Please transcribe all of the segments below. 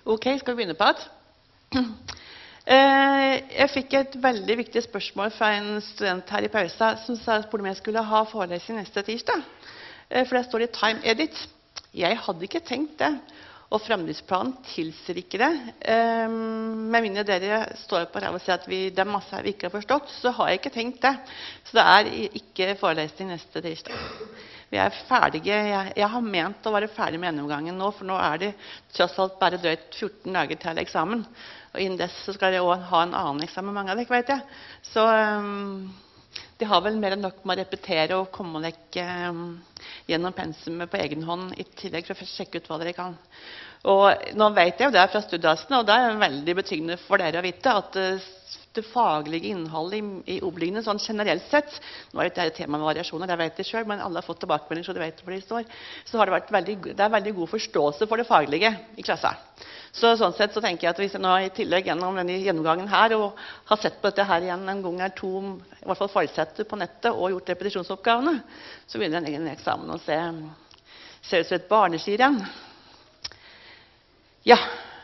Ok, skal vi begynne på det? Jeg fikk et veldig viktig spørsmål fra en student her i pausa som spurte om jeg skulle ha forelesning neste tirsdag. For det står i Time Edit. Jeg hadde ikke tenkt det, og fremdriftsplanen tilsier ikke det. Med mindre dere står på her og sier at det er masse her vi ikke har forstått, så har jeg ikke tenkt det. Så det er ikke forelesning neste tirsdag. Vi er ferdige. Jeg har ment å være ferdig med gjennomgangen nå, for nå er det tross alt bare drøyt 14 dager til eksamen. Og innen dess så skal jeg også ha en annen eksamen, mange av dere, vet jeg. Så de har vel mer enn nok med å repetere og komme dere gjennom pensumet på egen hånd, i tillegg for å sjekke ut hva dere kan. Og nå vet jeg jo det fra studiasene, og det er veldig betryggende for dere å vite at det faglige innholdet i obliggene, sånn generelt sett, nå er det et tema med variasjoner, det vet jeg selv, men alle har fått tilbakemelding, så de vet hvor de står, så har det er veldig god forståelse for det faglige i klassen. Så sånn sett så tenker jeg at hvis jeg nå i tillegg gjennom denne gjennomgangen her, og har sett på dette her igjen en gang eller to, i hvert fall forutsettet på nettet, og gjort repetisjonsoppgavene, så begynner en egen eksamen å se ut som et barneskirenn. Ja.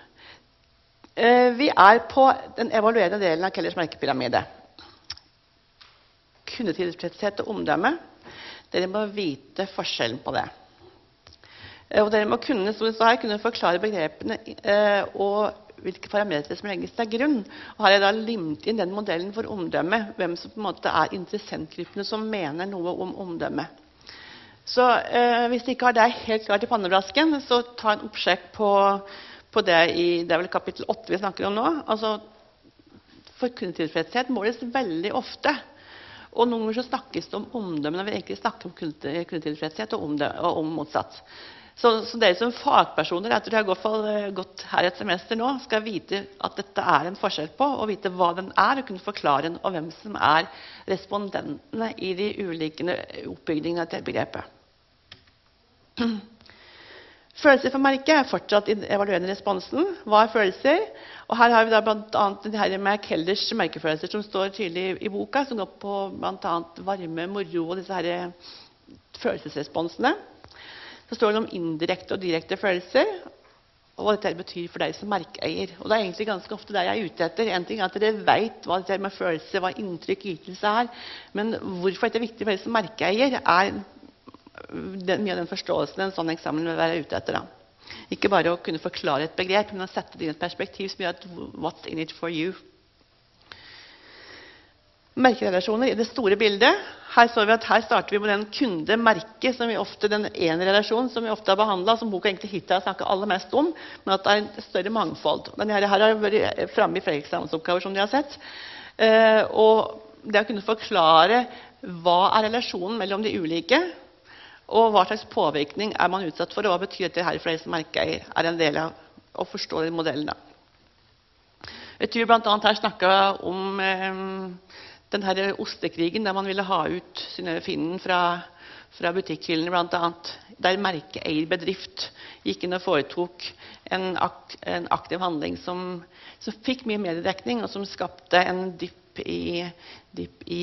Vi er på den evaluerende delen av Kellers merkepyramide. Kundetilfredshet og omdømme. Dere må vite forskjellen på det. Og dere må kunne, som jeg sa her, kunne forklare begrepene og hvilke parametre som legges til grunn. Og her har jeg da limt inn den modellen for omdømme, hvem som på en måte er interessentgruppene som mener noe om omdømme. Så hvis dere ikke har det helt klart i pannebrasken, så ta en oppsjekk på det det er vel kapittel 8 vi snakker om nå. Altså, for kundetilfredshet måles veldig ofte. Og noen ganger så snakkes det om omdømme når vi egentlig snakker om kundetilfredshet og om motsatt. Så dere som fagpersoner, etter å ha gått her et semester nå, skal vite at dette er en forskjell på, og vite hva den er, og kunne forklare den, og hvem som er respondentene i de ulike oppbyggingene til begrepet. Følelser for merket er fortsatt i den evaluerende responsen. Hva er følelser? Og her har vi da blant annet det her med Kellers merkefølelser som står tydelig i boka, som går på blant annet varme, moro og disse her følelsesresponsene. Så står det om indirekte og direkte følelser, og hva dette betyr for deg som merkeeier. Og det er egentlig ganske ofte det jeg er ute etter. En ting er at dere vet hva dette med følelser, hva inntrykk, ytelse er, men hvorfor dette er viktig for deg som merkeeier, er mye av den forståelsen en sånn eksamen vil være ute etter. Da. Ikke bare å kunne forklare et begrep, men å sette det i et perspektiv som gjør at what's in it for you. Merkerelasjoner i det store bildet. Her så vi at her starter vi med den kunde-merke, den ene relasjonen som vi ofte har behandlet, som boka egentlig hittil har snakket aller mest om, men at det er en større mangfold. Denne her har vært fremme i flere eksamensoppgaver som de har sett. Og det å kunne forklare hva er relasjonen mellom de ulike, og hva slags påvirkning er man utsatt for, og hva betyr dette her for deg som merkeeier, er en del av å forstå den modellen. Da. Jeg tror blant annet her snakket om den her ostekrigen, der man ville ha ut sine finnen fra butikkhyllene, blant annet, der merkeeierbedrift gikk inn og foretok en aktiv handling som fikk mye mediedekning, og som skapte en dypp i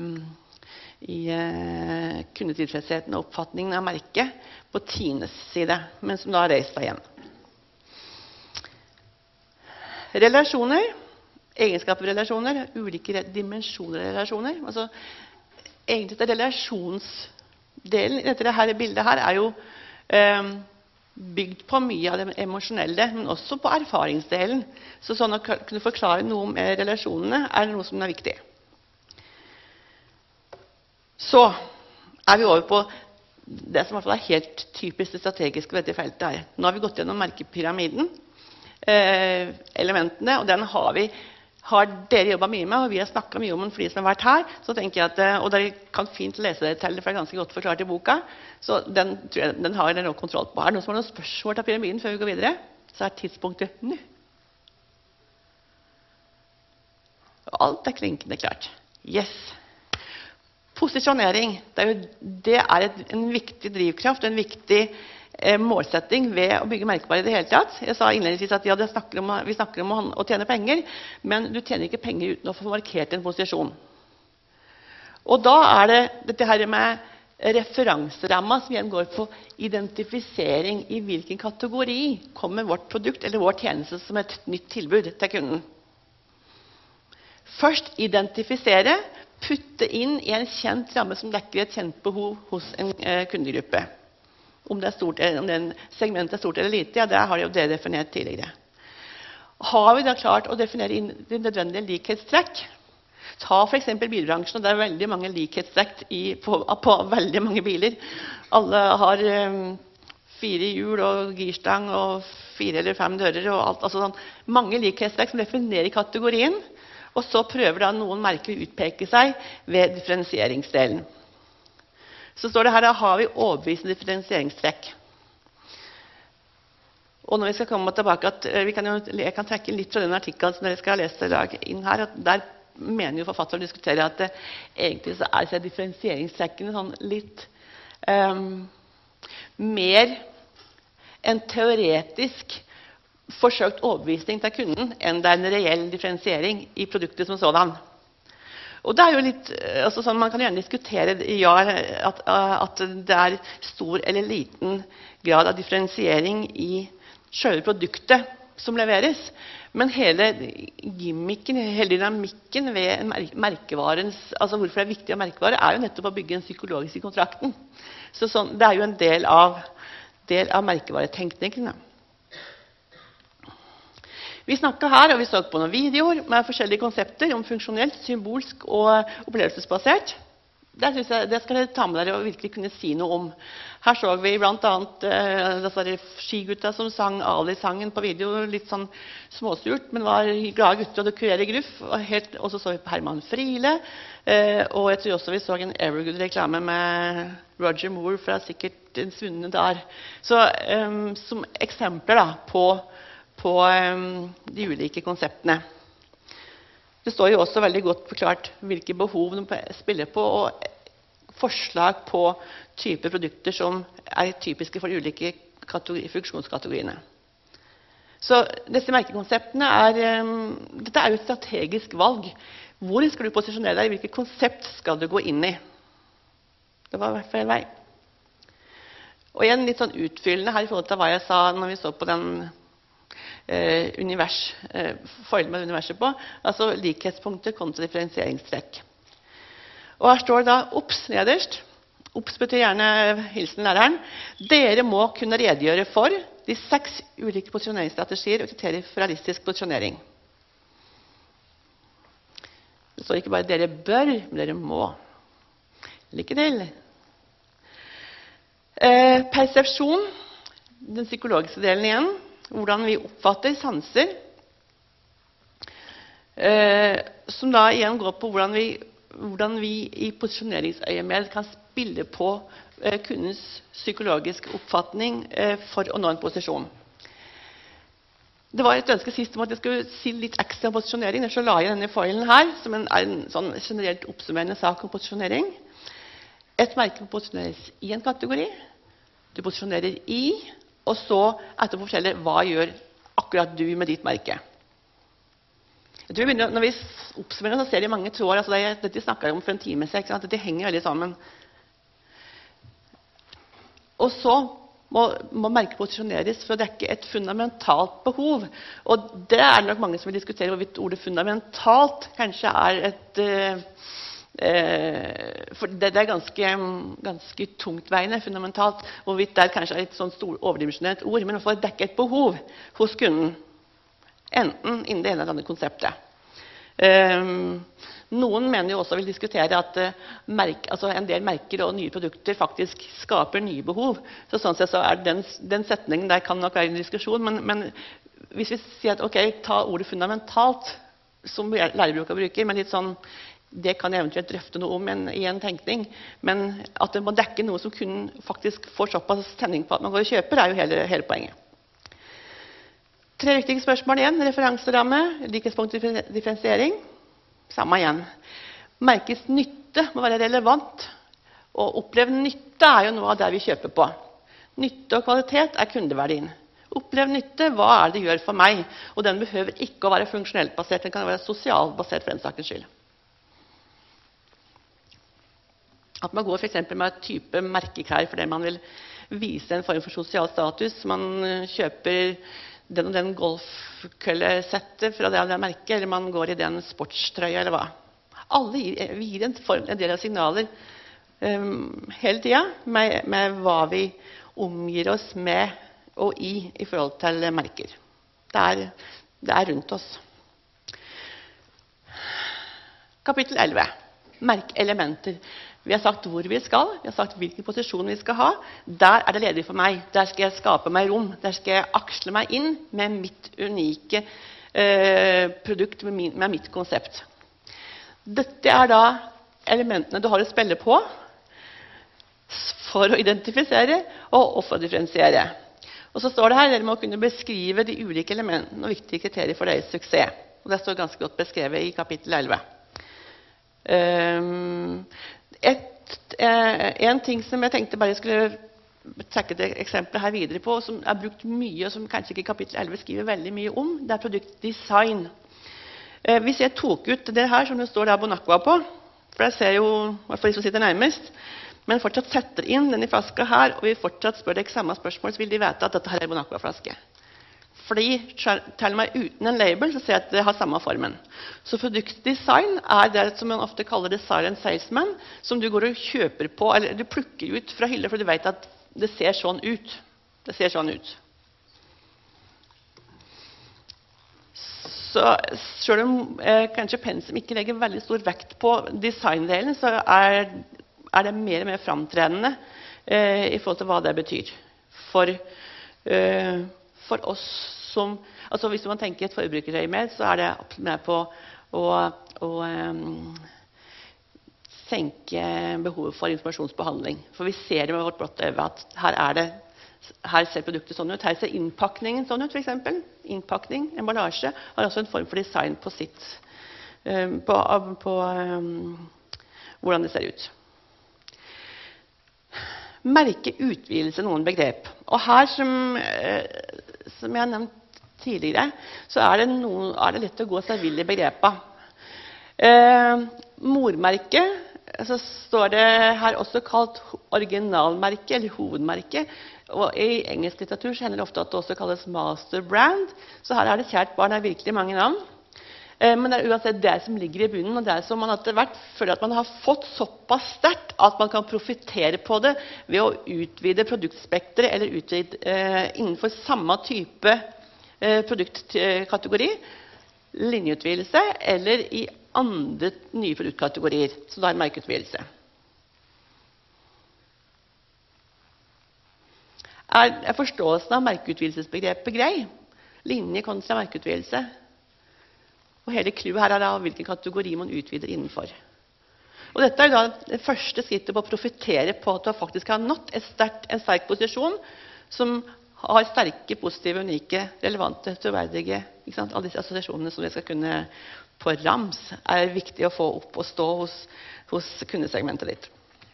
kundetilfredsheten og oppfatningen av merket på Tines side, men som da har reist seg igjen. Relasjoner, egenskaper ved relasjoner, ulike dimensjoner av relasjoner. Altså, egentlig det relasjonsdelen i dette her bildet her er jo bygd på mye av det emosjonelle, men også på erfaringsdelen. Så sånn å kunne forklare noe om relasjonene er noe som er viktig. Så er vi over på det som i hvert fall er helt typisk det strategiske ved dette feltet her. Nå har vi gått gjennom merkepyramiden, elementene, og den har dere jobbet mye med, og vi har snakket mye om den for de som har vært her, så tenker jeg at, og dere kan fint lese det til, for det er ganske godt forklart i boka, så den har dere nok kontroll på. Er det noen som har noen spørsmål til pyramiden før vi går videre? Så er tidspunktet nå. Alt er klinkende klart. Yes! Posisjonering, det er en viktig drivkraft, en viktig målsetting ved å bygge merkevarer i det hele tatt. Jeg sa innledningsvis at ja, vi snakker om å tjene penger, men du tjener ikke penger uten å få markert en posisjon. Og da er det dette her med referanseramma, som igjen går på identifisering i hvilken kategori kommer vårt produkt eller vår tjeneste som et nytt tilbud til kunden. Først identifisere, putte inn i en kjent ramme som dekker et kjent behov hos en kundegruppe. Om det segmentet er stort eller lite, ja, det har jo dere definert tidligere. Har vi da klart å definere inn de nødvendige likhetstrekk? Ta for eksempel bilbransjen, og det er veldig mange likhetstrekk på veldig mange biler. Alle har 4 hjul og girstang og 4 eller 5 dører og alt. Altså sånn, mange likhetstrekk som definerer kategorien, og så prøver da noen merker å utpeke seg ved differensieringsdelen. Så står det her, da har vi overbevisende differensieringstrekk. Og når vi skal komme tilbake, jeg kan trekke litt fra den artikkelen som dere skal ha lest i dag inn her, at der mener jo forfatteren å diskutere at egentlig så er differensieringstrekkene sånn litt mer en teoretisk forsøkt overbevisning til kunden enn det er en reell differensiering i produktet som sådan. Og det er jo litt, altså sånn, man kan gjerne diskutere ja, at det er stor eller liten grad av differensiering i selve produktet som leveres, men hele gimmicken, hele dynamikken ved merkevarens, altså hvorfor det er viktig å merkevare, er jo nettopp å bygge en psykologisk i kontrakten. Så sånn, det er jo en del av merkevaretenkningen. Vi snakket her, og vi så på noen videoer med forskjellige konsepter om funksjonelt, symbolsk og opplevelsesbasert. Det skal dere ta med dere og virkelig kunne si noe om. Her så vi blant annet skigutta som sang Ali-sangen på video, litt sånn småsurt, men var glade gutter og kurere gruff. Og så vi på Herman Friele, og jeg tror også vi så en Evergood-reklame med Roger Moore fra sikkert en svunne der. Så som eksempler da, på de ulike konseptene. Det står jo også veldig godt forklart hvilke behov de spiller på, og forslag på typer produkter som er typiske for de ulike funksjonskategoriene. Så disse merkekonseptene dette er jo et strategisk valg. Hvor skal du posisjonere deg? Hvilket konsept skal du gå inn i? Det var i hvert fall en vei. Og igjen litt sånn utfyllende her i forhold til hva jeg sa når vi så på den forholdet med universet på, altså likhetspunkter kontra differensieringstrekk. Og her står det da OPS nederst. OPS betyr gjerne hilsen læreren. Dere må kunne redegjøre for de 6 ulike posisjoneringsstrategier og kriterier for realistisk posisjonering. Det står ikke bare dere bør, men dere må. Lykke til. Persepsjon, den psykologiske delen igjen. Hvordan vi oppfatter sanser, som da igjen går på hvordan vi i posisjoneringsøyemed kan spille på kundens psykologiske oppfatning for å nå en posisjon. Det var et ønske sist om at jeg skulle si litt ekstra om posisjonering, så la jeg denne foilen her, som er en sånn generelt oppsummerende sak om posisjonering. Et merke posisjoneres i en kategori, du posisjonerer i, og så etterpå fortelle hva gjør akkurat du med ditt merke. Jeg tror når vi oppsummerer, så ser de mange tråder. Altså dette snakket jeg om for en time siden. Dette henger veldig sammen. Og så må merket posisjoneres for å dekke et fundamentalt behov. Og det er nok mange som vil diskutere hvorvidt ordet fundamentalt kanskje er et for det er ganske tungtveiende fundamentalt, hvorvidt det kanskje er et sånn overdimensjonert ord, men for å dekke et behov hos kunden, enten innen det ene eller andre konseptet. Noen mener jo også vil diskutere at en del merker og nye produkter faktisk skaper nye behov. Så sånn sett så er den setningen der kan nok være en diskusjon, men hvis vi sier at ok, ta ordet fundamentalt, som lærebruker bruker, men litt sånn det kan jeg eventuelt drøfte noe om i en tenkning, men at det må dekke noe som kunden faktisk får såpass tenning på at man går og kjøper, er jo hele poenget. 3 viktige spørsmål igjen. Referanseramme, likhetspunkt, differensiering. Samme igjen. Merkets nytte må være relevant, og opplevd nytte er jo noe av det vi kjøper på. Nytte og kvalitet er kundeverdien. Opplevd nytte, hva er det gjør for meg? Og den behøver ikke å være funksjonelt basert, den kan være sosialt basert for den sakens skyld. At man går for eksempel med et type merkeklær fordi man vil vise en form for sosial status. Man kjøper den og den golfkøllesettet fra det og det merket, eller man går i den sportstrøya, eller hva. Alle gir en del av signaler hele tiden med hva vi omgir oss med og i forhold til merker. Det er rundt oss. Kapittel 11. Merkelementer. Vi har sagt hvor vi skal, vi har sagt hvilken posisjon vi skal ha. Der er det ledig for meg. Der skal jeg skape meg rom. Der skal jeg aksle meg inn med mitt unike produkt, med mitt konsept. Dette er da elementene du har å spille på for å identifisere og for å differensiere. Og så står det her, dere må kunne beskrive de ulike elementene og viktige kriterier for deres suksess. Og det står ganske godt beskrevet i kapittel 11. En ting som jeg tenkte bare jeg skulle trekke et eksempel her videre på, som er brukt mye, og som kanskje ikke kapittel 11 skriver veldig mye om, det er produktdesign. Hvis jeg tok ut det her, som det står der Bonacqua på, for jeg ser jo, i hvert fall de som sitter nærmest, men fortsatt setter inn den i flaska her, og vi fortsatt spør deg samme spørsmål, så vil de vite at dette her er Bonacqua-flaske. Fordi, til og med uten en label, så ser jeg at det har samme formen. Så produktdesign er det som man ofte kaller det silent salesman, som du går og kjøper på, eller du plukker ut fra hyller, for du vet at det ser sånn ut. Det ser sånn ut. Så selv om kanskje Pensum ikke legger veldig stor vekt på designdelen, så er det mer og mer framtredende i forhold til hva det betyr. For oss som, altså hvis man tenker et forbrukerøyemed, så er det med på å senke behovet for informasjonsbehandling. For vi ser det med vårt blotte øye at her ser produktet sånn ut. Her ser innpakningen sånn ut, for eksempel. Innpakning, emballasje, har også en form for design på sitt, på hvordan det ser ut. Merkeutvidelse, noen begrep. Og her, som jeg har nevnt tidligere, så er det lett å gå seg vill i begrepet. Mormerke, så står det her også kalt originalmerke eller hovedmerke. Og i engelsk litteratur så hender det ofte at det også kalles master brand. Så her er det kjært barn, det er virkelig mange navn. Men det er uansett det som ligger i bunnen, og det som man etter hvert føler at man har fått såpass sterkt at man kan profitere på det ved å utvide produktspektret eller utvide innenfor samme type produktkategori, linjeutvidelse, eller i andre nye produktkategorier, så da er merkeutvidelse. Er forståelsen av merkeutvidelsesbegrepet grei? Linje kontra merkeutvidelse. Og hele clouet her er da hvilken kategori man utvider innenfor. Og dette er da det første skrittet på å profitere på at du faktisk har nådd en sterk posisjon som har sterke, positive, unike, relevante, troverdige, alle disse assosiasjonene som vi skal kunne på rams, er viktig å få opp og stå hos kundesegmentet ditt.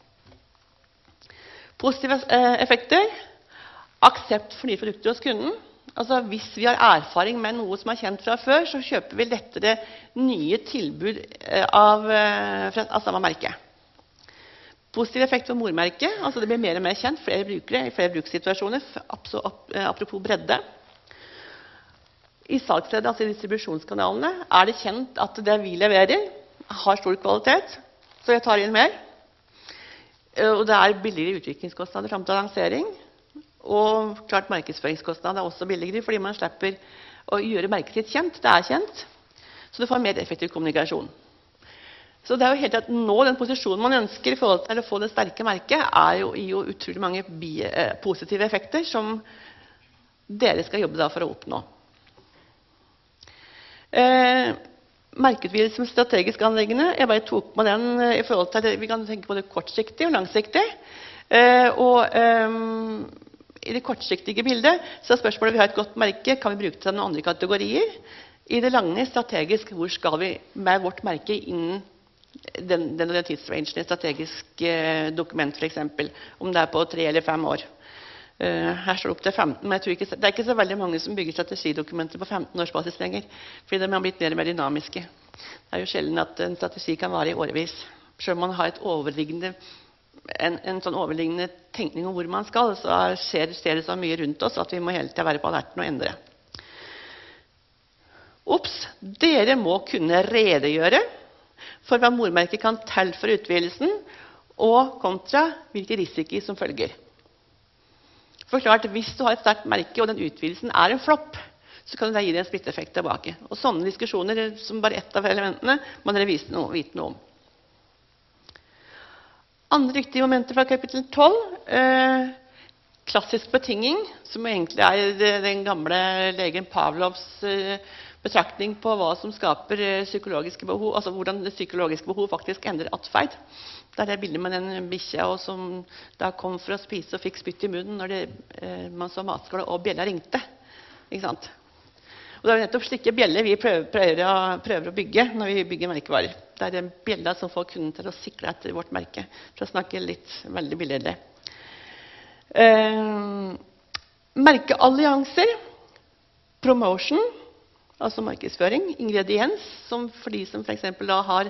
Positive effekter. Aksept for nye produkter hos kunden. Altså, hvis vi har erfaring med noe som er kjent fra før, så kjøper vi lettere nye tilbud av samme merke. Positiv effekt for mormerket. Altså det blir mer og mer kjent, flere brukere i flere brukssituasjoner, apropos bredde. I salgsleddet, altså i distribusjonskanalene, er det kjent at det vi leverer har stor kvalitet, så jeg tar inn mer. Og det er billigere utviklingskostnader frem til lansering. Og klart markedsføringskostnader er også billigere, fordi man slipper å gjøre merket sitt kjent. Det er kjent, så du får mer effektiv kommunikasjon. Så det er jo helt at nå den posisjonen man ønsker i forhold til å få det sterke merket, er jo i utrolig mange positive effekter som dere skal jobbe da for å oppnå. Merkeutvidelse som strategisk anliggende, jeg bare tok med den i forhold til det. Vi kan tenke både kortsiktig og langsiktig. I det kortsiktige bildet så er spørsmålet vi har et godt merke, kan vi bruke det til noen andre kategorier? I det lange strategisk, hvor skal vi med vårt merke innen den tidsrangen i strategisk dokument for eksempel, om det er på 3 eller 5 år. Her står det opp til 15, men jeg tror ikke, det er ikke så veldig mange som bygger strategidokumenter på 15 års basis lenger, fordi de har blitt mer og mer dynamiske. Det er jo sjelden at en strategi kan vare i årevis. Selv om man har et overliggende en sånn overliggende tenkning om hvor man skal, så skjer det så mye rundt oss at vi må hele tiden være på alerten og endre. Ops, dere må kunne redegjøre for hva mormerket kan tilføre utvidelsen, og kontra hvilke risiko som følger. Forklart, hvis du har et sterkt merke, og den utvidelsen en flopp, så kan det gi deg en splitteffekt tilbake. Og sånne diskusjoner, som bare ett av elementene, må dere vite noe om. Andre viktige momenter fra kapittel 12, klassisk betinging, som egentlig den gamle legen Pavlovs betraktning på hva som skaper psykologiske behov, altså hvordan det psykologiske behov faktisk endrer atferd. Der bildet med den bikkja som da kom for å spise og fikk spytt i munnen når man så matskåla og bjella ringte. Ikke sant? Og det nettopp slike bjeller vi prøver å bygge når vi bygger merkevarer. Det bjella som får kunden til å sikle etter vårt merke, for å snakke veldig billedlig. Merkeallianser, promotion, altså markedsføring, ingrediens, som for de som for eksempel da har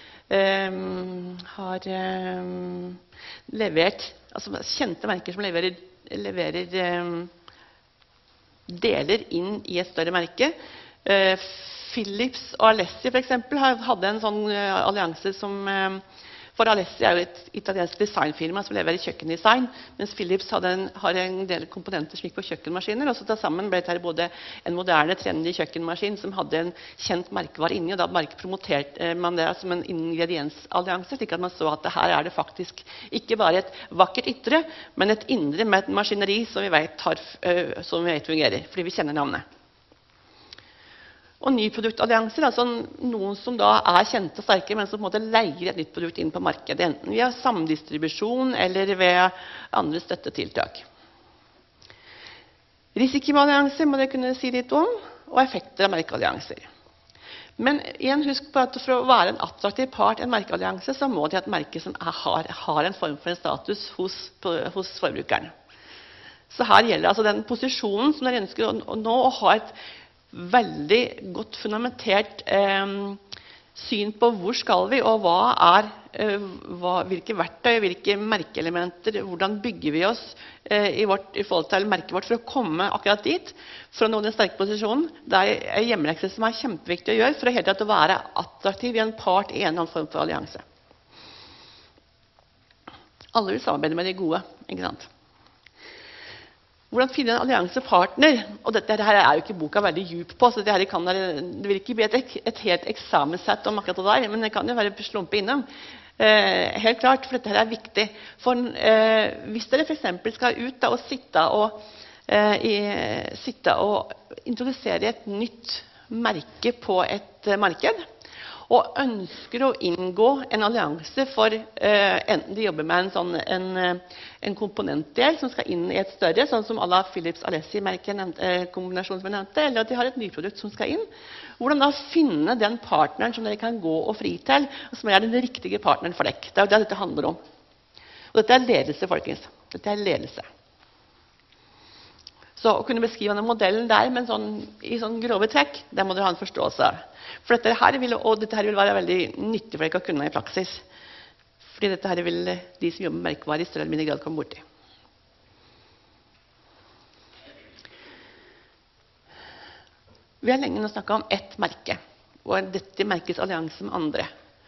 levert, altså kjente merker som leverer deler inn i et større merke. Philips og Alessi for eksempel hadde en sånn allianse som for Alessi jo et italiensk designfirma som leverer kjøkkendesign, mens Philips har en del komponenter som gikk på kjøkkenmaskiner, og så til sammen ble det både en moderne, trendy kjøkkenmaskin som hadde en kjent merkevare inni, og da promoterte man det som en ingrediensallianse, slik at man så at her det faktisk ikke bare et vakkert ytre, men et indre med et maskineri som vi vet fungerer, fordi vi kjenner navnet. Og nyproduktallianser, altså noen som da kjente og sterke, men som på en måte leier et nytt produkt inn på markedet, enten via samdistribusjon eller ved andre støttetiltak. Risikoallianser må dere kunne si litt om, og effekter av merkeallianser. Men igjen, husk på at for å være en attraktiv part i en merkeallianse, så må det ha et merke som har en form for en status hos forbrukeren. Så her gjelder altså den posisjonen som dere ønsker å nå, å ha et veldig godt fundamentert syn på hvor skal vi, og hvilke verktøy, hvilke merkeelementer, hvordan bygger vi oss i forhold til merket vårt for å komme akkurat dit, for å nå den sterke posisjonen. Det hjemmelekse som kjempeviktig å gjøre for å hele tatt å være attraktiv i en part i en eller annen form for allianse. Alle vil samarbeide med de gode, ikke sant? Hvordan finne en alliansepartner? Og dette her jo ikke boka veldig djup på, så det vil ikke bli et helt eksamenssett om akkurat det der, men det kan jo være slumpe innom. Helt klart, for dette her viktig. For hvis dere for eksempel skal ut da, og sitte og introdusere et nytt merke på et marked, og ønsker å inngå en allianse for enten de jobber med en komponentdel som skal inn i et større, sånn som à la Philips Alessi-kombinasjon som jeg nevnte, eller at de har et nyprodukt som skal inn. Hvordan da finne den partneren som dere kan gå og fri til, og som den riktige partneren for dere? Det jo det dette handler om. Og dette ledelse, folkens. Dette ledelse. Så å kunne beskrive denne modellen der, men i grove trekk, det må dere ha en forståelse av. For dette her vil være veldig nyttig for dere å kunne i praksis. Fordi dette her vil de som jobber med merkevarer i større eller mindre grad komme borti. Vi har lenge nå snakket om ett merke, og dette merkes allianse med andre.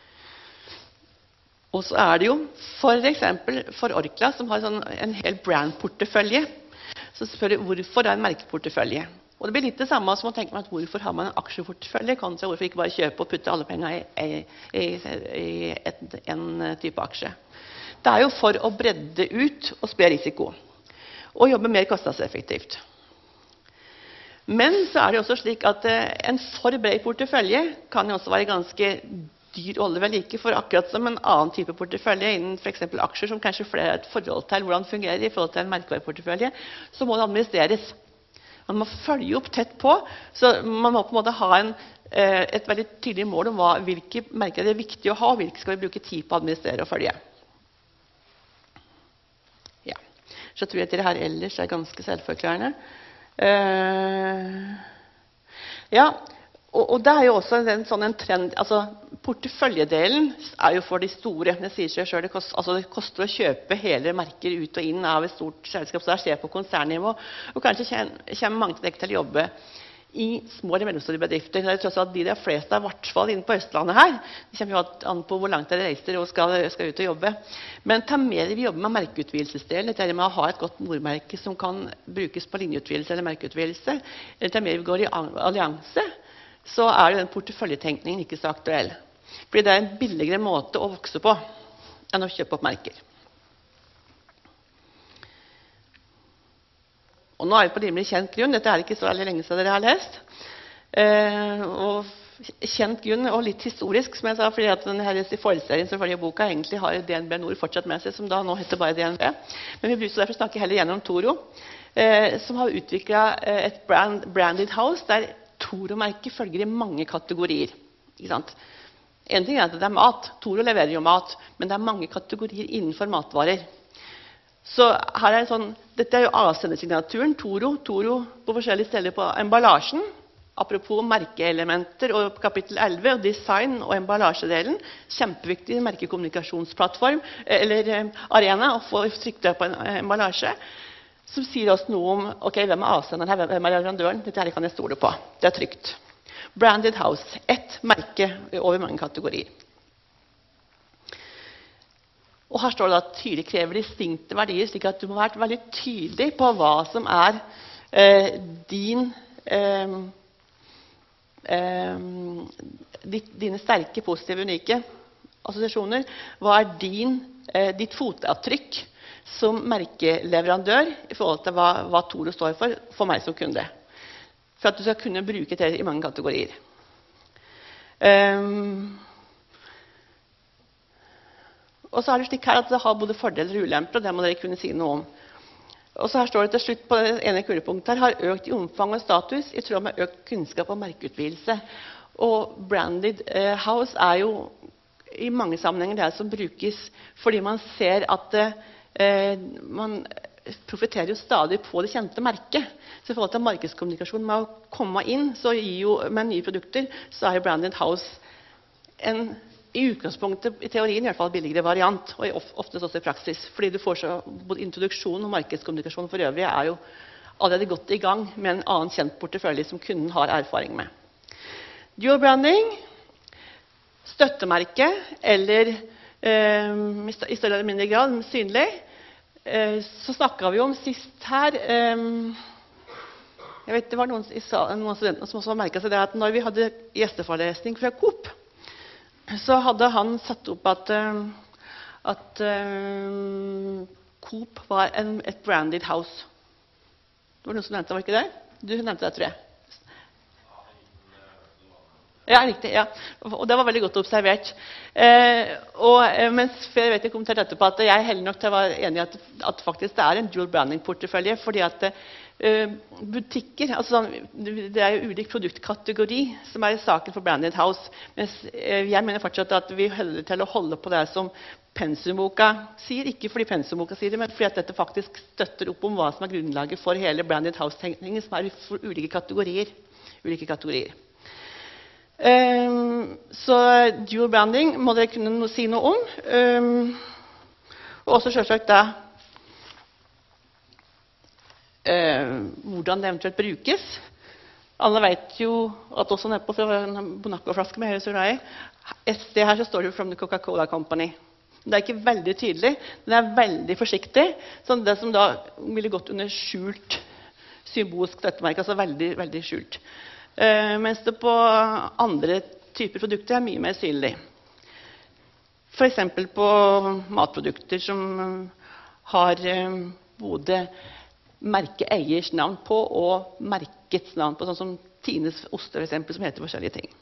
Og så det jo, for eksempel for Orkla, som har en hel brandportefølje, så spør jeg hvorfor en merkeportefølje. Og det blir litt det samme som å tenke meg at hvorfor har man en aksjeportefølje, kontra hvorfor ikke bare kjøpe og putte alle pengene i en type aksje. Det jo for å bredde ut og spre risiko, og jobbe mer kostnadseffektivt. Men så det jo også slik at en for bred portefølje kan jo også være ganske dyr å holde ved like, for akkurat som en annen type portefølje innen for eksempel aksjer, som kanskje flere et forhold til hvordan det fungerer i forhold til en merkevareportefølje, så må det administreres. Man må følge opp tett på, så man må på en måte ha et veldig tydelig mål om hvilke merker det viktig å ha, og hvilke skal vi bruke tid på å administrere og følge. Ja, så tror jeg at det her ellers ganske selvforklarende. Ja, og det jo også en trend, altså Porteføljedelen jo for de store. Det sier seg selv, det koster å kjøpe hele merker ut og inn av et stort selskap, så det skjer på konsernnivå. Og kanskje kommer mange til å jobbe i små eller mellomstore bedrifter. Det er tross alt de fleste, i hvert fall inne på Østlandet her. Det kommer jo an på hvor langt dere reiser og skal ut og jobbe. Men ta mer vi jobber med merkeutvidelsesdelen, dette med å ha et godt mormerke som kan brukes på linjeutvidelse eller merkeutvidelse, eller ta mer vi går i allianse, så jo den porteføljetenkningen ikke så aktuell. Fordi det en billigere måte å vokse på enn å kjøpe opp merker. Og nå vi på rimelig kjent grunn. Dette ikke så veldig lenge siden dere har lest. Og kjent grunn, og litt historisk, som jeg sa, fordi at denne forserien som følger boka egentlig har DNB Nord fortsatt med seg, som da nå heter bare DNB. Men vi blir så derfor snakke heller gjennom Toro, som har utviklet et branded house, der Toro-merket følger i mange kategorier. Ikke sant? En ting at det mat. Toro leverer jo mat, men det mange kategorier innenfor matvarer. Så her sånn, dette jo avsendersignaturen, Toro på forskjellige steder på emballasjen. Apropos merkeelementer og kapittel 11, og design og emballasjedelen. Kjempeviktig merkekommunikasjonsplattform, eller arena, å få trykt det på en emballasje. Som sier oss noe om hvem avsenderen her, hvem leverandøren. Dette her kan jeg stole på. Det trygt. Branded House. Ett merke over mange kategorier. Og her står det at tydelig krever distinkte verdier, slik at du må være veldig tydelig på hva som dine sterke, positive, unike assosiasjoner. Hva ditt fotavtrykk som merkeleverandør i forhold til hva Toro står for meg som kunde. For at du skal kunne bruke det i mange kategorier. Og så det slik her at det har både fordeler og ulemper, og det må dere kunne si noe om. Og så her står det til slutt på det ene kulepunktet her, har økt i omfang og status i tråd med økt kunnskap og merkeutvidelse. Og branded house jo i mange sammenhenger det som brukes fordi man ser at man profiterer jo stadig på det kjente merket. Så i forhold til markedskommunikasjon med å komme inn, så gir jo med nye produkter, så jo branded house i utgangspunktet, i teorien i hvert fall, billigere variant, og oftest også i praksis. Fordi du får så, både introduksjon og markedskommunikasjon for øvrig jo allerede godt i gang med en annen kjent portefølje som kunden har erfaring med. Dual branding, støttemerke, eller i større eller mindre grad synlig. Så snakket vi om sist her, jeg vet det var noen av studentene som også har merket seg det, at når vi hadde gjesteforelesning fra Coop, så hadde han satt opp at Coop var et branded house. Det var noen som nevnte det, var ikke det? Du nevnte det, tror jeg. Ja, riktig, ja. Og det var veldig godt observert. Mens før jeg vet jeg kommenterte etterpå at jeg heller nok til å være enig i at faktisk det en dual branding-portefølje, fordi at butikker, altså det jo ulik produktkategori som i saken for branded house, mens jeg mener fortsatt at vi holder til å holde på det som Pensumboka sier, ikke fordi Pensumboka sier det, men fordi at dette faktisk støtter opp om hva som grunnlaget for hele branded house-tenkningen, som for ulike kategorier. Så dual branding må dere kunne si noe om. Og også selvsagt da hvordan det eventuelt brukes. Alle vet jo at også nede på en Bonaco-flaske med Høyre Sorai, et sted her så står det From the Coca-Cola Company. Det ikke veldig tydelig, den veldig forsiktig, sånn det som da ville gått under skjult symbolsk støttemerke, altså veldig, veldig skjult. Mens det på andre typer produkter mye mer synlig. For eksempel på matprodukter som har både merkeeiers navn på og merkets navn på, sånn som Tines oster for eksempel, som heter forskjellige ting.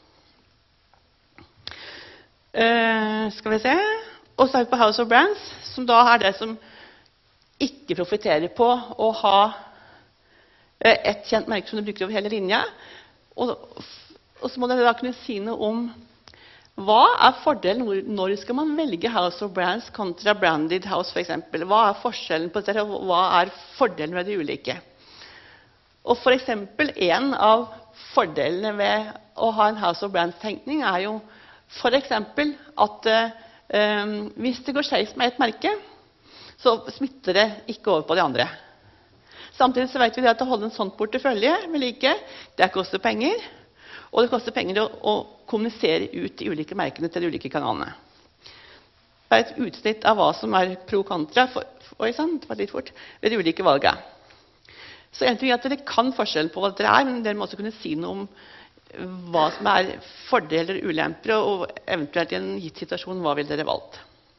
Skal vi se. Og så vi på House of Brands, som da det som ikke profiterer på å ha et kjent merke som du bruker over hele linja. Og så må dere da kunne si noe om hva fordelen når skal man velge House of Brands kontra Branded House for eksempel. Hva forskjellen på dette, og hva fordelen ved de ulike? Og for eksempel en av fordelene ved å ha en House of Brands-tenkning jo For eksempel at hvis det går skjevt med et merke, så smitter det ikke over på de andre. Samtidig så vet vi at å holde en sånn portefølje med like, det koster penger, og det koster penger å kommunisere ut de ulike merkene til de ulike kanalene. Det er et utsnitt av hva som pro kontra ved de ulike valgene. Så en ting at dere kan forskjellen på hva dere men dere må også kunne si noe om hva som fordeler og ulemper, og eventuelt i en gitt situasjon, hva vil dere valgt?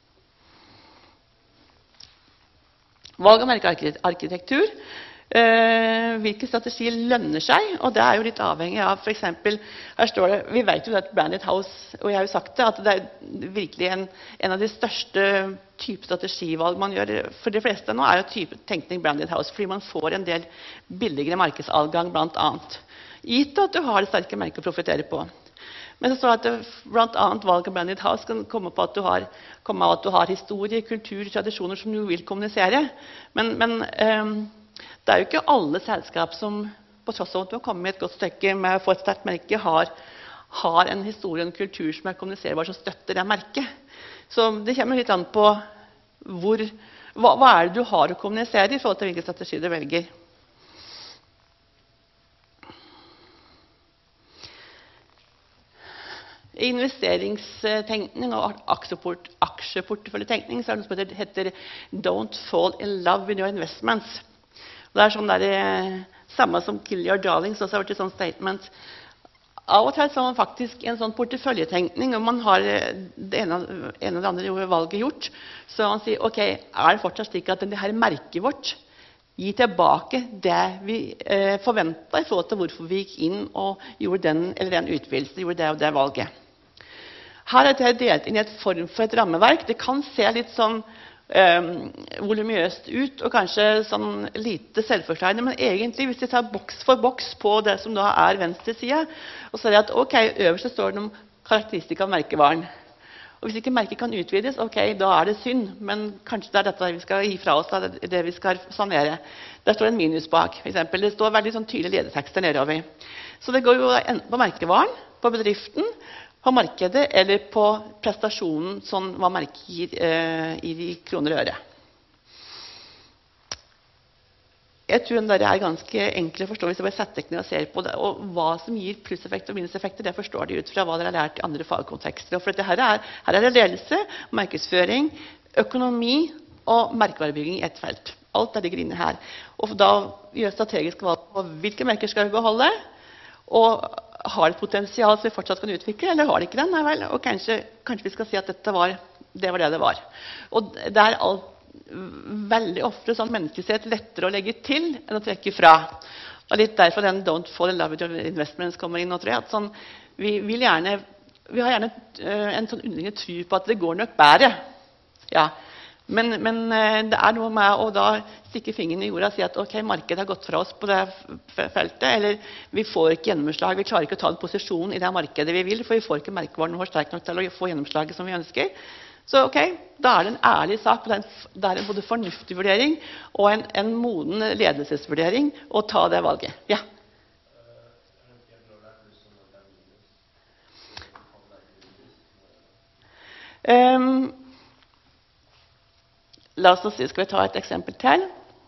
Valg av merkearkitektur. Hvilke strategier lønner seg? Og det jo litt avhengig av, for eksempel, her står det, vi vet jo at Branded House, og jeg har jo sagt det, at det virkelig en av de største type strategivalg man gjør. For de fleste nå jo type tenkning Branded House, fordi man får en del billigere markedsadgang blant annet. Gitt at du har det sterke merket å profitere på. Men så står det at blant annet valg av Branded House kan komme av at du har historie, kultur, tradisjoner som du vil kommunisere. Men det jo ikke alle selskap som, på tross av at du har kommet med et godt stykke med å få et sterkt merke, har en historie og en kultur som kommuniserbar, som støtter det merket. Så det kommer litt an på hva det du har å kommunisere i forhold til hvilken strategi du velger. I investeringstenkning og aksjeporteføljetenkning så det noe som heter «Don't fall in love with your investments». Det sånn samme som «Kill your darlings», også har vært et sånt statement. Av og til så har man faktisk en sånn porteføljetenkning, og man har det ene og det andre valget gjort. Så man sier, ok, det fortsatt slik at dette merket vårt gir tilbake det vi forventet i forhold til hvorfor vi gikk inn og gjorde den eller den utvidelsen, gjorde det og det valget. Her det delt inn i et form for et rammeverk. Det kan se litt sånn volumøst ut, og kanskje sånn lite selvforklarende, men egentlig hvis vi tar boks for boks på det som da venstre side, og så det at ok, øverst står det om karakteristika av merkevaren. Og hvis ikke merket kan utvides, ok, da det synd, men kanskje det dette vi skal gi fra oss, det vi skal sanere. Der står en minus bak, for eksempel. Det står veldig sånn tydelig ledetekster nedover. Så det går jo enten på merkevaren, på bedriften, på markedet, eller på prestasjonen, sånn hva merket gir i kroner og øre. Jeg tror det ganske enkelt å forstå hvis jeg bare setter ned og ser på det, og hva som gir plusseffekter og minuseffekter, det forstår de ut fra hva dere har lært i andre fagkontekster. Og for dette her det ledelse, markedsføring, økonomi og merkevarebygging i ett felt. Alt ligger inne her. Og da gjør strategisk valg på hvilke merker skal vi beholde, og har det potensial som vi fortsatt kan utvikle, eller har det ikke den? Nei vel, og kanskje vi skal si at det var det var. Og det alt veldig ofte sånn menneskelig sett lettere å legge til enn å trekke fra. Og litt derfor den «Don't fall in love with your investments» kommer inn nå, tror jeg. At sånn, vi har gjerne en sånn underliggende tro på at det går nok bedre. Ja. Men det noe med å da stikke fingeren i jorda og si at ok, markedet har gått fra oss på det feltet, eller vi får ikke gjennomslag, vi klarer ikke å ta en posisjon i det markedet vi vil, for vi får ikke merkevaren vår sterk nok til å få gjennomslaget som vi ønsker. Så ok, da det en ærlig sak, det en både fornuftig vurdering og en moden ledelsesvurdering å ta det valget. Ja. La oss si, skal vi ta et eksempel til.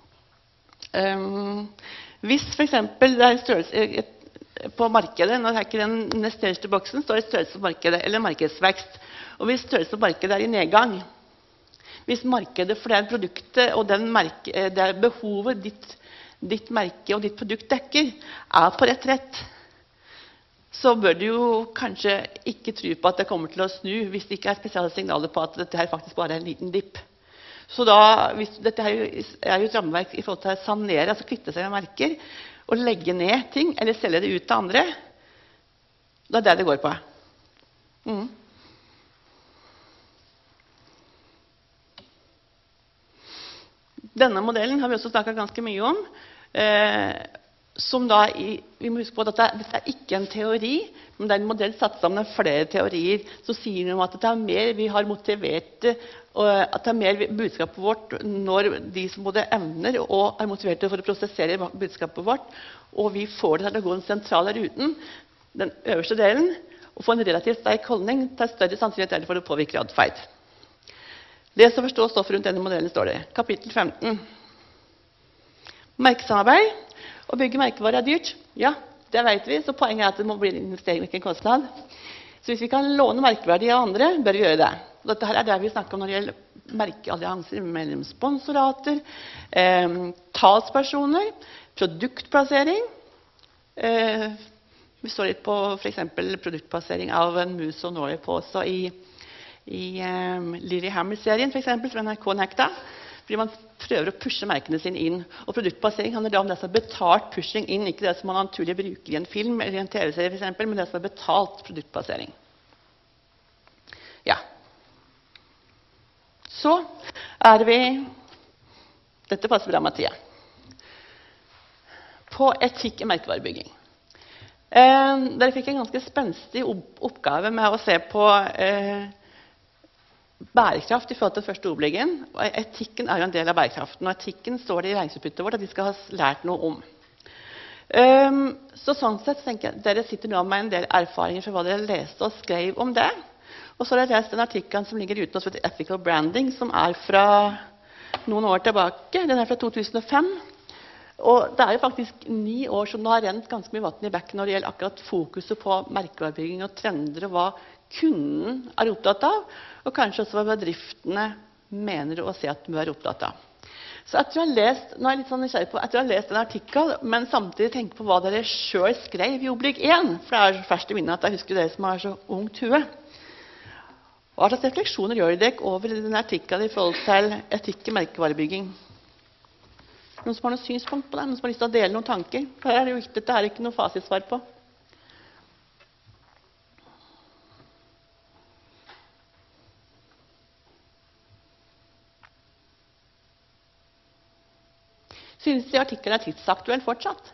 Hvis for eksempel det en størrelse på markedet, nå ikke den neste boksen, står det størrelse på markedet, eller markedsvekst. Og hvis størrelse på markedet i nedgang, hvis markedet for det produktet og det behovet ditt merke og ditt produkt dekker, på rett, så bør du jo kanskje ikke tro på at det kommer til å snu, hvis det ikke spesielle signaler på at dette her faktisk bare en liten dipp. Så da, dette jo et rammeverk i forhold til å sanere, altså kvitte seg med merker, og legge ned ting, eller selge det ut til andre, det det går på. Denne modellen har vi også snakket ganske mye om, som da, vi må huske på at dette ikke en teori, men det en modell satt sammen med flere teorier, som sier noe om at det mer vi har motivert, og at det mer budskapet vårt når de som både evner og motiverte for å prosessere budskapet vårt, og vi får det til å gå den sentrale ruten, den øverste delen, og få en relativt sterk holdning til større sannsynlighet for å påvirke atferd. Les og forstå stoffet rundt denne modellen står det. Kapittel 15. Merkesamarbeid. Å bygge merkevarer er dyrt. Ja, det vet vi, så poenget er at det må bli en investering, ikke en kostnad. Så hvis vi kan låne merkeverdi av andre, bør vi gjøre det. Dette her er det vi snakker om når det gjelder merkeallianser mellom sponsorater, talspersoner, produktplassering. Vi står litt på for eksempel produktplassering av en mus og Norway på også i Lilyhammer-serien, for eksempel, som NRK nekta. Fordi man prøver å pushe merkene sine inn. Og produktplassering handler da om det som er betalt pushing inn, ikke det som man naturlig bruker i en film eller i en TV-serie, for eksempel, men det som er betalt produktplassering. Ja. Så er vi, dette passer bra, Mathias, på etikk i merkevarebygging. Dere fikk en ganske spenstig oppgave med å se på bærekraft i forhold til første ordbliggen. Etikken er jo en del av bærekraften, og etikken står det i læringsutbyttet vårt at vi skal ha lært noe om. Sånn sett tenker jeg dere sitter nå med en del erfaringer fra hva dere leste og skrev om det. Og så har dere lest den artikkelen som ligger ute hos Ethical Branding, som er fra noen år tilbake. Den er fra 2005. Og det er jo faktisk 9 år som det har rent ganske mye vann i bekken når det gjelder akkurat fokuset på merkevarebygging og trender og hva kunden er opptatt av, og kanskje også hva bedriftene mener å se at de er opptatt av. Så etter å ha lest, nå er jeg litt sånn nysgjerrig på, etter å ha lest en artikkel, men samtidig tenke på hva dere selv skrev i obligg 1, for det er så ferskt i minnet at jeg husker dere som har så ungt hue. Hva slags refleksjoner gjør dere over denne artikkelen i forhold til etikk i merkevarebygging? Noen som har noen synspunkt på det? Noen som har lyst til å dele noen tanker? For her er det jo ikke, dette er ikke noe fasitsvar på. Synes de artikkelen er tidsaktuell fortsatt?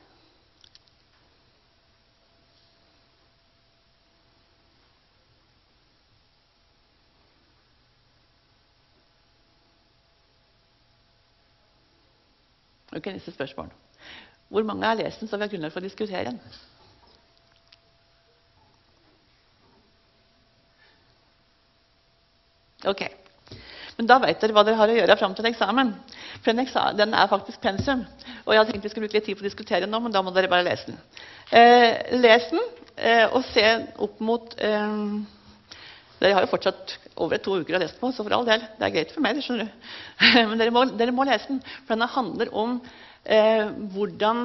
Ok, neste spørsmål. Hvor mange har lest den, så vi har grunnlag for å diskutere den? Ok. Men da vet dere hva dere har å gjøre frem til eksamen. For den er faktisk pensum. Og jeg hadde tenkt vi skulle bruke litt tid på å diskutere den nå, men da må dere bare lese den. Les den, og se opp mot... Dere har jo fortsatt over 2 uker å lese på, så for all del, det er greit for meg, det skjønner du. Men dere må lese den, for den handler om hvordan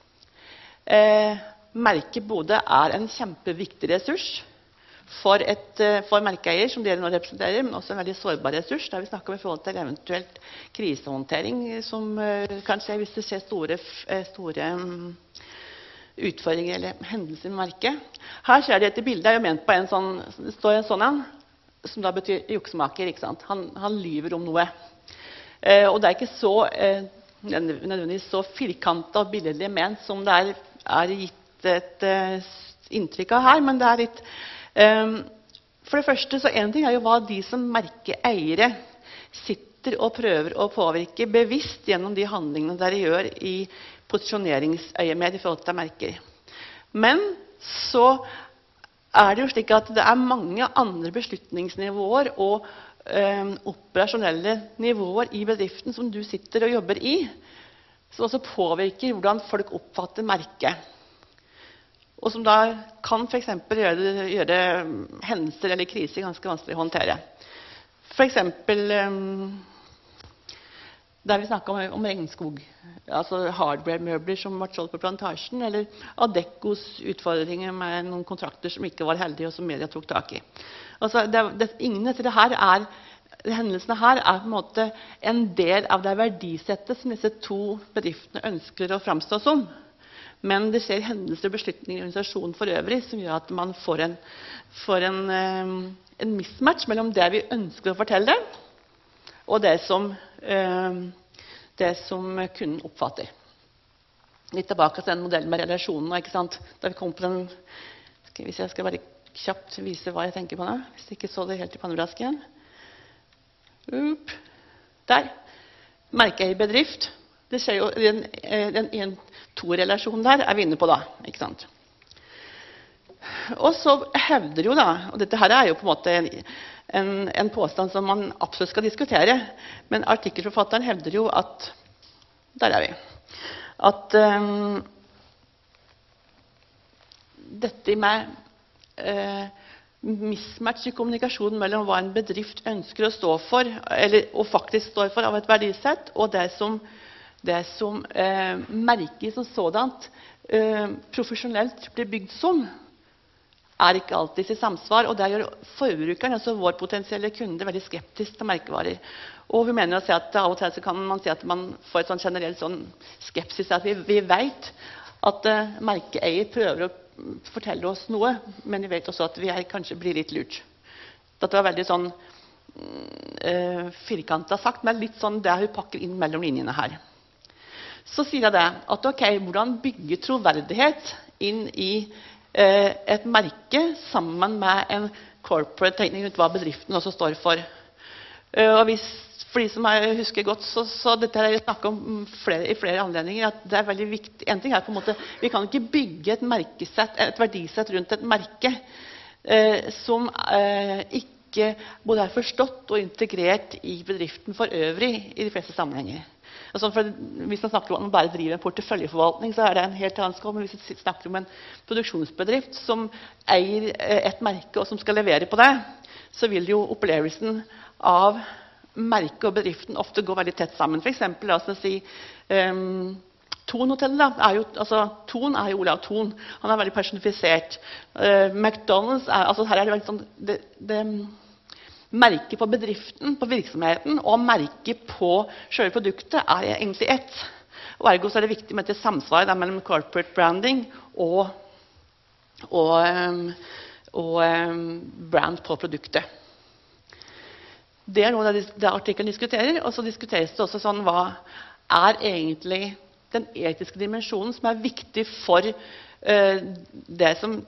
merket både er en kjempeviktig ressurs for merkeeier, som dere nå representerer, men også en veldig sårbar ressurs, der vi snakker om i forhold til eventuelt krisehåndtering, som kan skje hvis det skjer store utfordringer eller hendelser med merket. Her ser dere et bilde, det er jo ment på en sånn, det står en sånn en, som da betyr juksemaker, ikke sant? Han lyver om noe. Og det er ikke så nødvendigvis så firkantet og billedlig ment som det er gitt et inntrykk av her, men det er litt... For det første, så en ting er jo hva de som merkeeiere sitter og prøver å påvirke bevisst gjennom de handlingene dere gjør i posisjoneringsøyemed i forhold til merker. Men så er det jo slik at det er mange andre beslutningsnivåer og operasjonelle nivåer i bedriften som du sitter og jobber i, som også påvirker hvordan folk oppfatter merket. Og som da kan for eksempel gjøre hendelser eller kriser ganske vanskelig å håndtere. For eksempel der vi snakket om regnskog, altså hardware-møbler som ble solgt på plantasjen, eller Adeccos utfordringer med noen kontrakter som ikke var heldige, og som media tok tak i. Altså, ingen av hendelsene her er på en måte en del av det verdisettet som disse 2 bedriftene ønsker å framstå som. Men det skjer hendelser og beslutninger i organisasjonen for øvrig som gjør at man får en mismatch mellom det vi ønsker å fortelle, og det som kunden oppfatter. Litt tilbake til den modellen med relasjonen, ikke sant? Da vi kom på den, hvis jeg skal bare kjapt vise hva jeg tenker på nå, hvis jeg ikke så det helt i pannebrasken. Der. Merkeeierbedrift. Det skjer jo, den 1-2-relasjonen der er vi inne på da, ikke sant? Og så hevder jo da, og dette her er jo på en måte en påstand som man absolutt skal diskutere, men artikkelforfatteren hevder jo at, der er vi, at dette med mismatch i kommunikasjonen mellom hva en bedrift ønsker å stå for, og faktisk står for av et verdisett, og det som merket som sådant profesjonelt blir bygd som, er ikke alltid i samsvar, og det gjør forbrukeren, altså vår potensielle kunde, veldig skeptisk til merkevarer. Og hun mener å si at av og til så kan man si at man får et sånn generelt sånn skepsis, at vi vet at merkeeier prøver å fortelle oss noe, men vi vet også at vi kanskje blir litt lurt. Dette var veldig sånn firkantet sagt, men litt sånn det hun pakker inn mellom linjene her. Så sier jeg det, at ok, hvordan bygge troverdighet inn i et merke sammen med en corporate tenkning rundt hva bedriften også står for. Og for de som husker godt, så dette har jeg snakket om i flere anledninger, at det er veldig viktig. En ting er på en måte, vi kan ikke bygge et merkesett, et verdisett rundt et merke som ikke både er forstått og integrert i bedriften for øvrig i de fleste sammenhenger. Altså hvis man snakker om at man bare driver en porteføljeforvaltning, så er det en helt annen skål. Men hvis vi snakker om en produksjonsbedrift som eier et merke og som skal levere på det, så vil jo opplevelsen av merket og bedriften ofte går veldig tett sammen. For eksempel, la oss si, Thon-hotellet Thon er jo Olav Thon. Han er veldig personifisert. McDonald's altså her er det veldig sånn, merket på bedriften, på virksomheten, og merket på selve produktet er egentlig ett. Og ergo så er det viktig med et samsvar mellom corporate branding og brand på produktet. Det er noe det artikkelen diskuterer, og så diskuteres det også sånn, hva er egentlig den etiske dimensjonen som er viktig for det som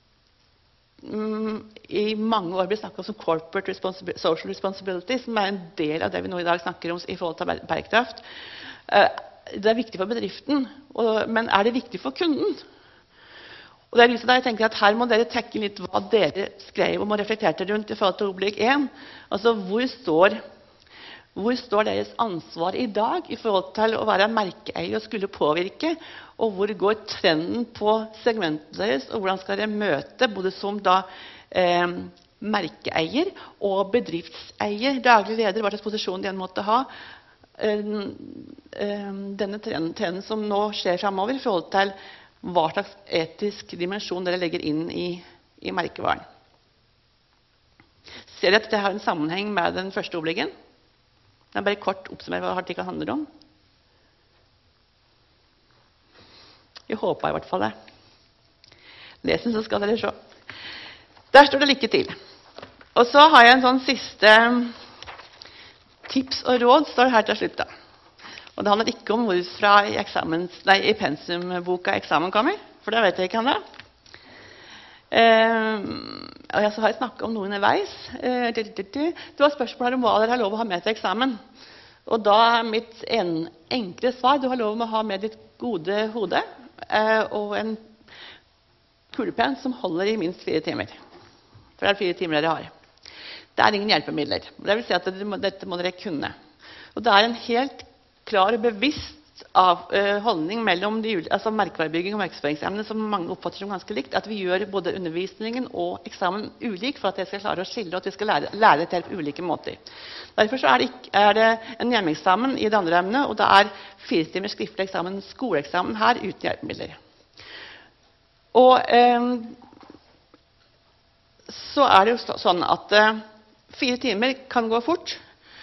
i mange år blir snakket om som corporate social responsibility, som er en del av det vi nå i dag snakker om i forhold til bærekraft. Det er viktig for bedriften, men er det viktig for kunden? Og det er liksom der jeg tenker at her må dere tekke litt hva dere skrev om og reflekterte rundt i forhold til oblikk 1. Altså hvor står deres ansvar i dag i forhold til å være merkeeier og skulle påvirke, og hvor går trenden på segmentet deres, og hvordan skal dere møte både som da merkeeier og bedriftseier, daglig leder, hva slags posisjon de måtte ha, denne trenden som nå skjer fremover i forhold til hva slags etisk dimensjon dere legger inn i merkevaren. Ser dere at det har en sammenheng med den første obliggen? Jeg vil bare kort oppsummere hva artikkelen handler om. Jeg håper i hvert fall det. Les den, så skal dere se. Der står det lykke til. Og så har jeg en sånn siste tips og råd, står det her til slutt da. Og det handler ikke om hvorfra i pensumboka eksamen kommer, for det vet jeg ikke han det. Og så har jeg snakket om noe underveis. Det var spørsmål her om hva dere har lov å ha med til eksamen. Og da er mitt enkle svar, du har lov å ha med ditt gode hode og en kulepenn som holder i minst 4 timer. For det er 4 timer dere har. Det er ingen hjelpemidler. Det vil si at dette må dere kunne. Og det er en helt klar og bevisst holdning mellom merkevarebygging og markedsføringsemne som mange oppfatter som ganske likt, at vi gjør både undervisningen og eksamen ulik for at jeg skal klare å skille, og at vi skal lære det på ulike måter. Derfor så er det en hjemmeeksamen i det andre emnet, og det er 4 timer skriftlig eksamen, skoleeksamen her, uten hjelpemidler. Og så er det jo sånn at 4 timer kan gå fort,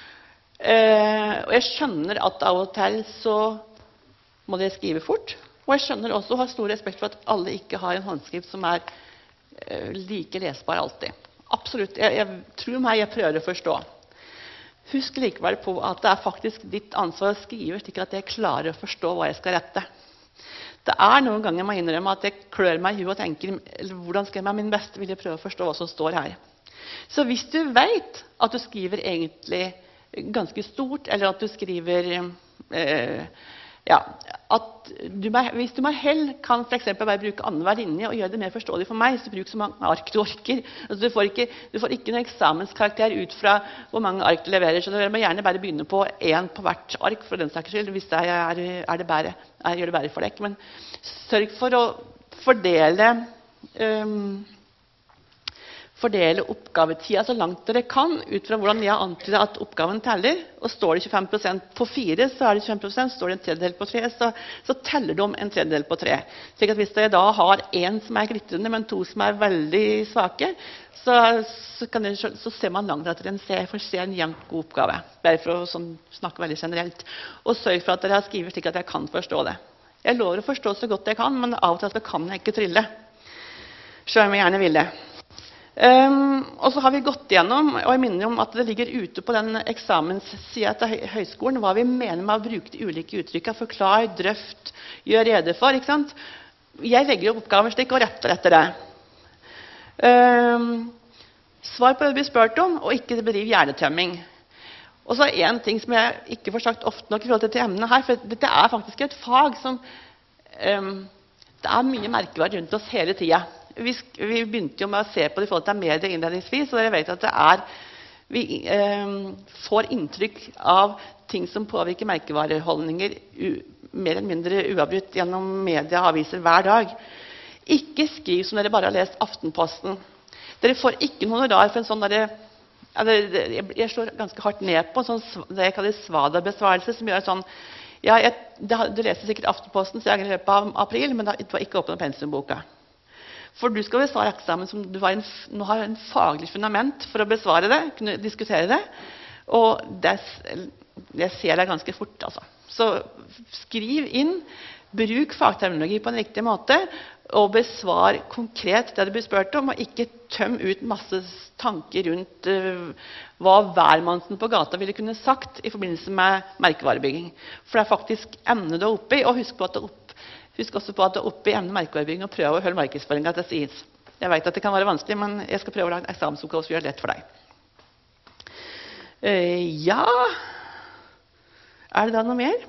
og jeg skjønner at av og til så må dere skrive fort, og jeg skjønner også og har stor respekt for at alle ikke har en håndskrift som er like lesbar alltid. Absolutt, jeg tror meg jeg prøver å forstå. Husk likevel på at det er faktisk ditt ansvar å skrive slik at jeg klarer å forstå hva jeg skal rette. Det er noen ganger jeg må innrømme at jeg klør meg i huet og tenker, hvordan skal jeg med min beste vilje prøve å forstå hva som står her. Så hvis du vet at du skriver egentlig ganske stort, eller at du skriver hvis du med hell kan for eksempel bare bruke annenhver linje og gjøre det mer forståelig for meg, så bruk så mange ark du orker. Altså, du får ikke noen eksamenskarakter ut fra hvor mange ark du leverer, så du må gjerne bare begynne på én på hvert ark for den saks skyld, hvis det gjør det bedre for deg. Men sørg for å fordele oppgavetida så langt dere kan, ut fra hvordan jeg antyder at oppgaven teller. Og står det 25% på 4, så det 25%. Står det en tredjedel på 3, så teller de en tredjedel på 3. Slik at hvis dere da har en som glitrende, men 2 som veldig svake, så ser man langt etter en C, for å se en jevnt god oppgave. Bare for å snakke veldig generelt. Og sørg for at dere har skrivet slik at jeg kan forstå det. Jeg lover å forstå så godt jeg kan, men av og til kan jeg ikke trylle. Selv om jeg gjerne vil det. Og så har vi gått igjennom, og jeg minner om at det ligger ute på den eksamenssiden til høyskolen, hva vi mener med å bruke de ulike uttrykkene, forklar, drøft, gjør rede for, ikke sant? Jeg legger opp oppgaver slik og retter etter det. Svar på det du blir spurt om, og ikke bedriv hjernetømming. Og så en ting som jeg ikke får sagt ofte nok i forhold til emnet her, for dette faktisk et fag som det mye merkeverd rundt oss hele tiden. Vi begynte jo med å se på det i forhold til medier innledningsvis, og dere vet at vi får inntrykk av ting som påvirker merkevareholdninger mer eller mindre uavbrutt gjennom media og aviser hver dag. Ikke skriv som dere bare har lest Aftenposten. Dere får ikke noe rar for en sånn jeg slår ganske hardt ned på det jeg kaller svada-besvarelse, som gjør sånn, du leser sikkert Aftenposten i løpet av april, men det var ikke åpnet pensumboka. For du skal besvare eksamen som du har en faglig fundament for å besvare det, kunne diskutere det, og det ser deg ganske fort. Altså. Så skriv inn, bruk fagterminologi på en riktig måte, og besvar konkret det du blir spurt om, og ikke tøm ut masse tanker rundt hva hvermannsen på gata ville kunne sagt i forbindelse med merkevarebygging. For det faktisk emnet du oppe i, og husk også på at du er oppe i emnet merkevarebygging og prøve å holde markedsføringen til sides. Jeg vet at det kan være vanskelig, men jeg skal prøve å lage en eksamensoppgave som gjør det lett for deg. Ja, det da noe mer?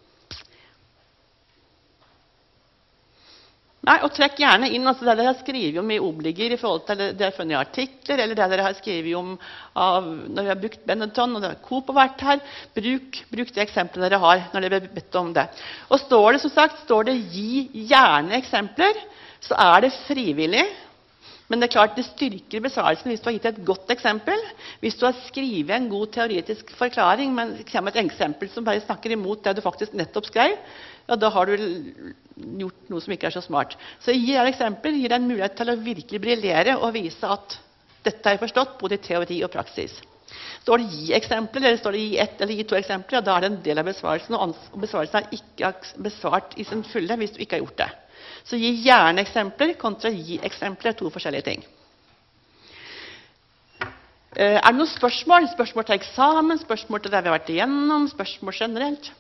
Nei, og trekk gjerne inn det dere har skrevet om i obligger i forhold til det dere har funnet i artikler, eller det dere har skrevet om når vi har brukt Benetton, og det har Coop vært her. Bruk de eksemplene dere har når dere har bedt om det. Og står det gi gjerne eksempler, så det frivillig. Men det klart, det styrker besvarelsen hvis du har gitt et godt eksempel. Hvis du har skrevet en god teoretisk forklaring, men kommer et eksempel som bare snakker imot det du faktisk nettopp skrev, da har du gjort noe som ikke så smart. Så gi deg et eksempel, gi deg en mulighet til å virkelig briljere og vise at dette forstått, både i teori og praksis. Står det gi eksempler, eller står det gi ett eller gi to eksempler, da det en del av besvarelsen, og besvarelsen ikke besvart i sin fulle hvis du ikke har gjort det. Så gi gjerne eksempler kontra gi eksempler, to forskjellige ting. Det noen spørsmål? Spørsmål til eksamen, spørsmål til det vi har vært igjennom, spørsmål generelt?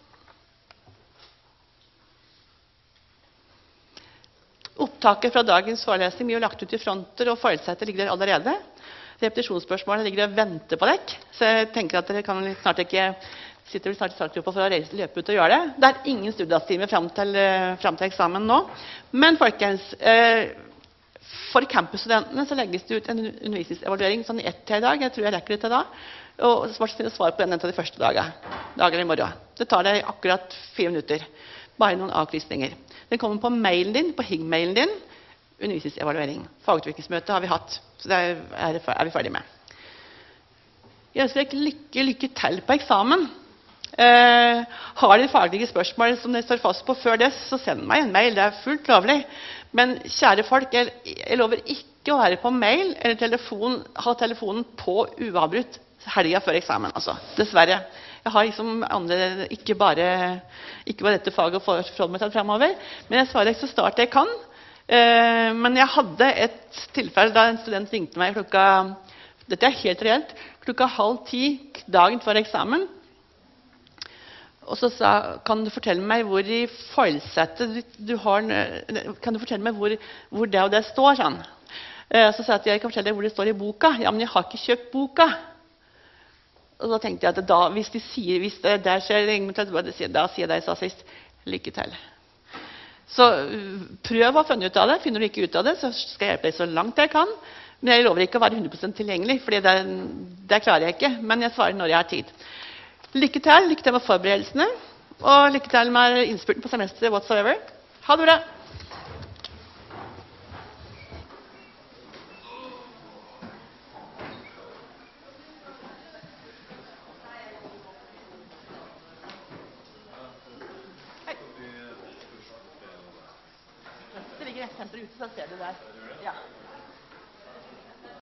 Opptaket fra dagens forelesning blir jo lagt ut i fronter, og forutsetter ligger der allerede. Repetisjonsspørsmålene ligger og venter på dere, så jeg tenker at dere kan snart ikke sitte snart i startgruppa for å løpe ut og gjøre det. Det ingen studiestime frem til eksamen nå. Men folkens, for campusstudentene så legges det ut en undervisningsevaluering sånn i 1 i dag. Jeg tror jeg rekker det til da. Og svar på den en av de første dagen i morgen. Det tar deg akkurat 4 minutter. Bare noen avkrysninger. Den kommer på mailen din, på HIG-mailen din. Undervisningsevaluering. Fagutviklingsmøte har vi hatt, så det vi ferdig med. Jeg ønsker dere lykke til på eksamen. Har dere faglige spørsmål som dere står fast på før det, så send meg en mail. Det fullt lovlig. Men kjære folk, jeg lover ikke å være på mail eller ha telefonen på uavbrutt helgen før eksamen. Altså. Dessverre. Jeg har liksom ikke bare dette faget å forholde meg til fremover, men jeg svarer så snart jeg kan. Men jeg hadde et tilfelle da en student ringte meg dette helt reelt, 9:30 dagen før eksamen. Og så sa, kan du fortelle meg hvor i foilsettet kan du fortelle meg hvor det og det står, sånn. Så sa jeg at jeg kan fortelle deg hvor det står i boka. Ja, men jeg har ikke kjøpt boka. Og da tenkte jeg at hvis det der skjer, da sier jeg det jeg sa sist. Lykke til. Så prøv å finne ut av det. Finner du ikke ut av det, så skal jeg hjelpe deg så langt jeg kan. Men jeg lover ikke å være 100% tilgjengelig, for det klarer jeg ikke. Men jeg svarer når jeg har tid. Lykke til med forberedelsene, og lykke til med innspurten på semesteret whatsoever. Ha det bra! Det ligger et senter ute, så ser du der. Ja.